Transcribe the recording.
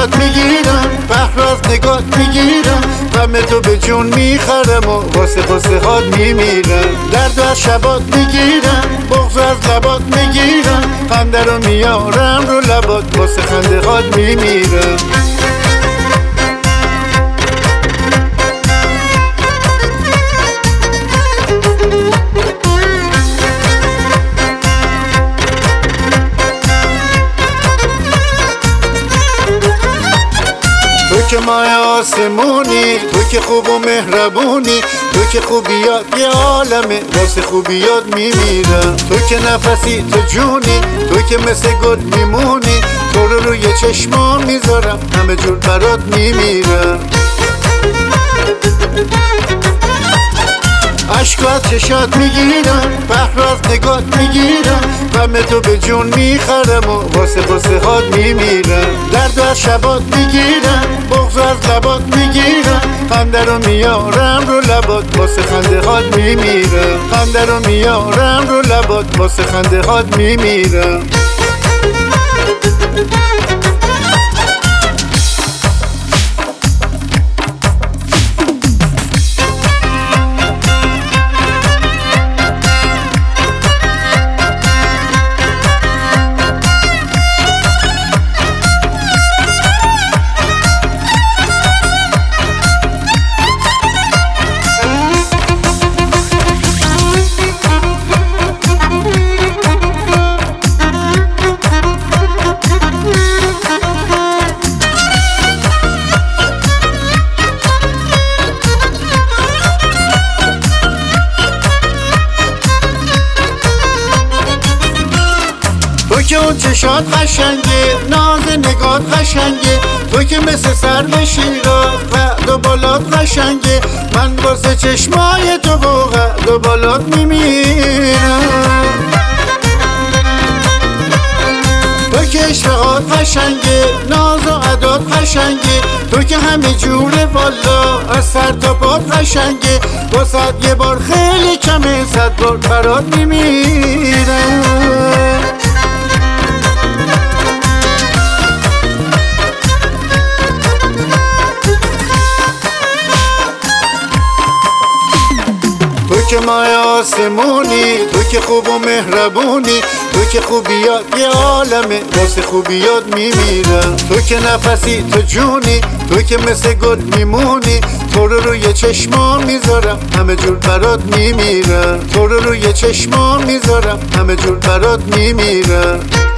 چشات میگیرم، بهراز نگات میگیرم، غم تو به جون میخرم و واسه قصه هات میمیرم. درد از شبات میگیرم، بغض از لبات میگیرم، خنده رو میارم رو لبات واسه خنده هات میمیرم. تو که ماه آسمونی، تو که خوب و مهربونی، تو که خوبیات یه عالمه واسه خوبیات میمیرم. تو که نفسی، تو جونی، تو که مثل گل میمونی، تو رو روی چشمام میذارم همه جور برات میمیرم. عشق از چشات میگیرم، بهراز نگات میگیرم، غم تو به جون میخرم و واسه قصه هات میمیرم. درد از شبات میگیرم، بغض از لبات میگیرم، خنده رو میارم رو لبات واسه خنده هات میمیرم. خنده رو میارم رو لبات واسه خنده هات میمیرم. تو که اون چشات قشنگه، ناز نگات قشنگه، تو که مثل سرو شیراز قد و بالات قشنگه، من واسه چشمای تو و قد و بالات میمیرم. تو که اشتهات قشنگه، ناز و عدات قشنگه، تو که همه جوره والا از سر تا پات قشنگه، واسه یه بار خیلی کمه، 100 بار برات میمیرم. تو که ماه آسمونی، تو که خوب و مهربونی، تو که خوبیات یه عالمه واسه خوبیات میمیرم. تو که نفسی، تو جونی، تو که مثل گل میمونی، تو رو روی چشمام میذارم همه جور برات میمیرم. تو رو روی چشمام میذارم همه جور برات میمیرم.